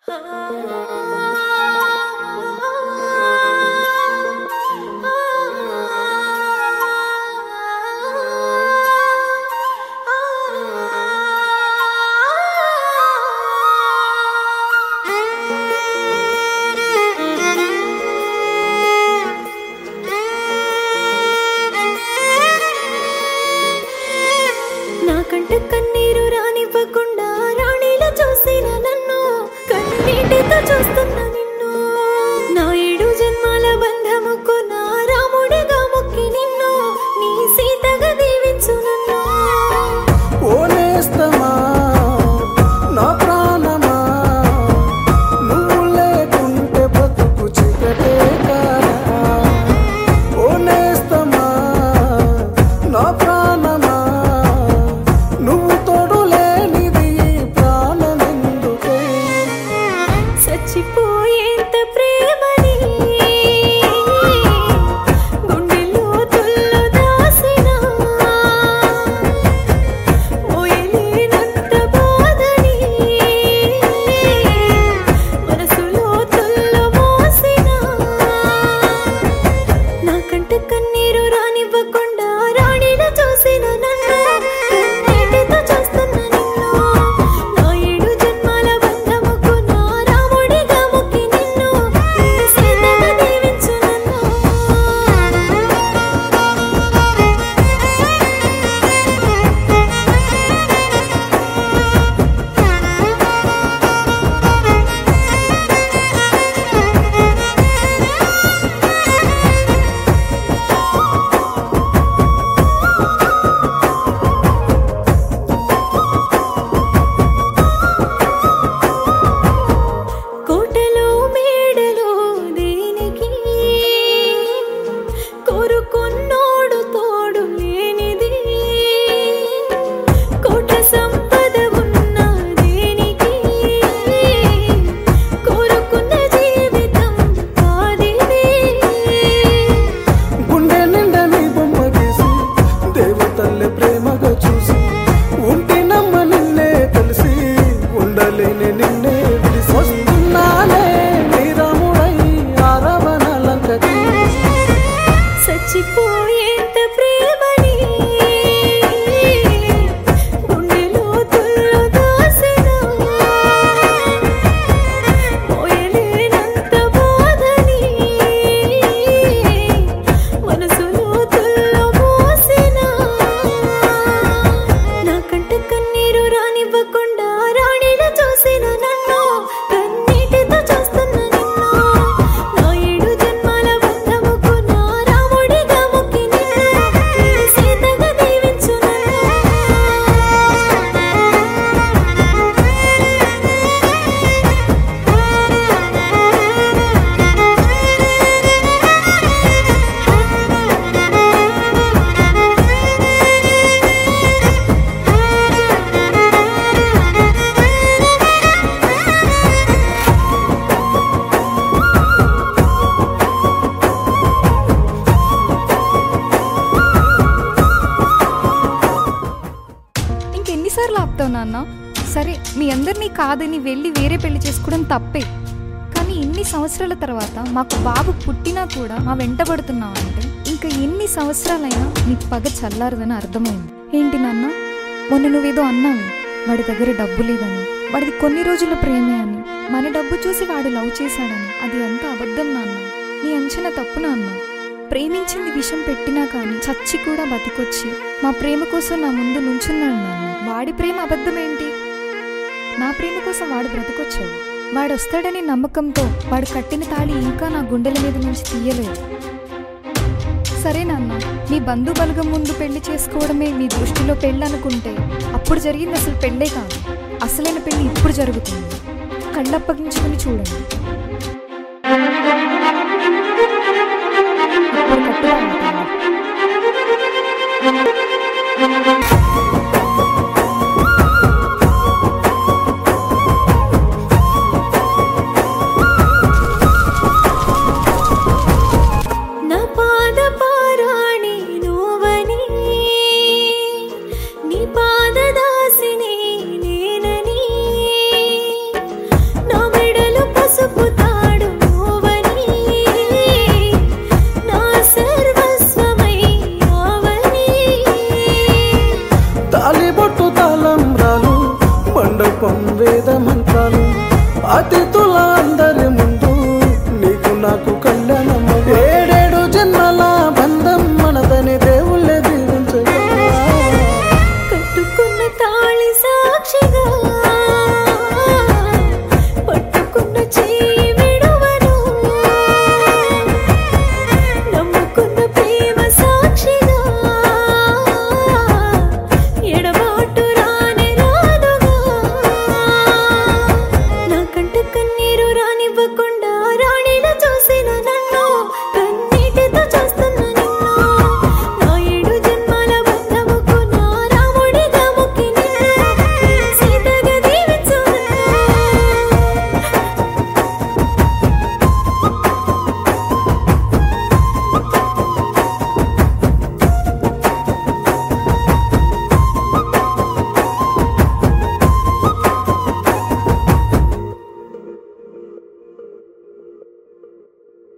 కన్నీరు రానివ్వకుండా రాణిలా చూసిన నన్ను కన్నీటితో చూస్తున్నా నిన్ను నా 7 జన్మాల బంధముకు నా రాముడిగా మొక్కి నిన్ను నీ సీతగా దీవించు నన్ను. ఓ నేస్తమా నా ప్రాణమా నువ్వు లేకుంటే బతుకు చీకటే కారా. ఓ నేస్తమా నా ప్రాణమా నువ్వు తోడు లేనిది ప్రాణమెందుకే. చచ్చిపోయేంత ప్రేమని గుండెలో తుల్లో దాసినా మోయలేనంత బాధని మనసులో తుల్లో మోసినా నా కంట కన్నీరు రానివ్వకుండా రాణిలా చూసిన నన్ను కన్నీటితో చూస్తున్నా నిన్ను నా 7 జన్మాల బంధముకు నా రాముడిగా మొక్కి నిన్ను నీ సీతగా దీవించు నన్ను. కోటలో మేడలో దేనికి కోరుకున్నోడు తోడు లేనిది కోట సంపద ఉన్న దేనికి కోరుకున్న జీవితం కాదిది. గుండె నిండా నీ బొమ్మ గీసి దేవతల్లే ప్రేమగా చూసి ఉంటే నమ్మ నిన్నే తెలిసి ఉండలేని నిన్నే విడిసి వస్తున్నానే నీ రాముడై ఆరవణలంకకి. చచ్చిపోయేంత ప్రేమని గుండెలో తుల్లో దాసినా మోయలేనంత బాధని మనసులో తుల్లో మోసినా నా కంట కన్నీరు రానివ్వకుండా రాణిలా చూసిన నన్ను కన్నీటితో చూస్తున్నా నిన్ను నా 7 జన్మాల బంధముకు నా రాముడిగా మొక్కి నిన్ను నీ సీతగా దీవించు నన్ను. ఇంకెన్నిసార్లు ఆపుతావు నాన్న? సరే, మీ అందరినీ కాదని వెళ్ళి వేరే పెళ్లి చేసుకోవడం తప్పే. కానీ ఇన్ని సంవత్సరాల తర్వాత మాకు బాబు పుట్టినా కూడా మా వెంటబడుతున్నావు అంటే ఇంకా ఎన్ని సంవత్సరాలైనా నీ పగ చల్లారదని అర్థమైంది. ఏంటి నాన్న, మొన్న నువ్వేదో అన్నావు, వాడి దగ్గర డబ్బు లేదని, వాడిది కొన్ని రోజుల ప్రేమే అని, మన డబ్బు చూసి వాడు లవ్ చేశాడని. అది అంతా అబద్ధం నాన్న. నీ అంచనా తప్పు నాన్న. ప్రేమించింది విషం పెట్టినా కానీ చచ్చి కూడా బతికొచ్చి మా ప్రేమ కోసం నా ముందు నుంచున్నాడు నాన్న. వాడి ప్రేమ అబద్ధమేంటి? నా ప్రేమ కోసం వాడు బ్రతికొచ్చాడు. వాడు వస్తాడని నమ్మకంతో వాడు కట్టిన తాళి ఇంకా నా గుండెల మీద నుంచి తీయలేదు. సరే నాన్న, నీ బంధు బలగం ముందు పెళ్లి చేసుకోవడమే నీ దృష్టిలో పెళ్ళి అనుకుంటే అప్పుడు జరిగింది అసలు పెళ్ళే కాదు. అసలైన పెళ్లి ఇప్పుడు జరుగుతుంది. కళ్ళప్పగించుకుని చూడండి. నా పాద పారాణి నువ్వని నీ పాద దాసిని నేనని నా మెడలో మంత్రాలు అతిథుల అందరి ముందు నీకు నాకు